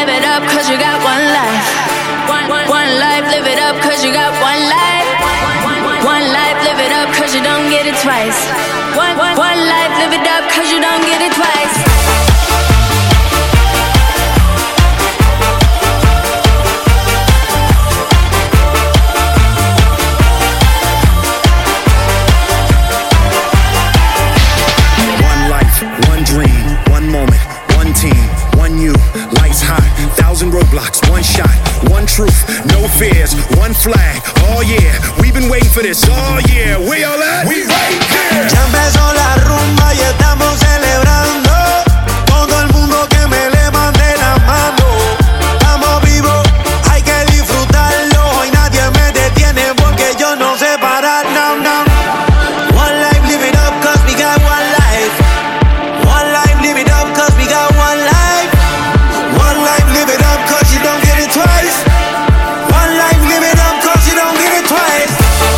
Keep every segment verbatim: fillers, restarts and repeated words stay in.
live it up, cause you got one life. One, one, one life, live it up, cause you got one life. One life, live it up, cause you don't get it twice. One, one, one life, live it up, cause you don't get it twice. Roadblocks, one shot, one truth, no fears, one flag. Oh yeah, we've been waiting for this all year. We all at? We right here. Ya empezó la rumba y estamos celebrando. Todo el mundo que me levante la mano. Estamos vivos, hay que disfrutarlo. Y nadie me detiene porque yo no sé parar. No, no. One life, live it up, cause we got one life. One life, live it up, cause we got one life. One life, live it up, cause you don't get it twice. One life, live it up, cause you don't get it twice.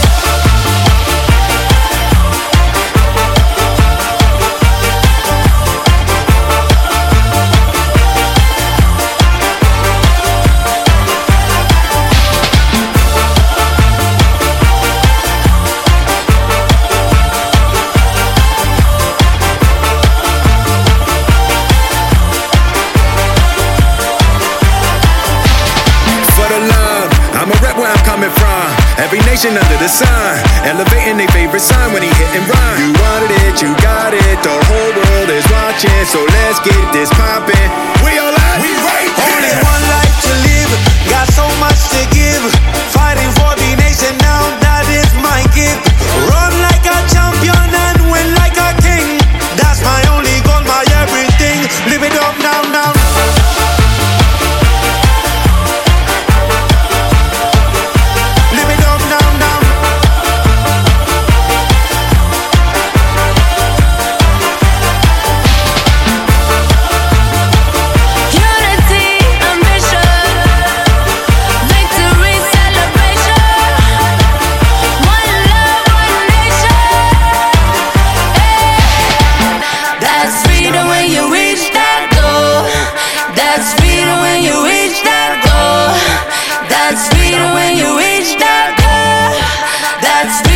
Every nation under the sun, elevating their favorite sign when he hit and run. You wanted it, you got it, the whole world is watching, so let's get this poppin'. We all out, we right here. Only one life to live, got so much to give. Fighting for the nation now, that is my gift. Run like a champion and win like a king. That's my only goal, my everything. Live it up now, now. That's freedom when you reach that goal. That's freedom.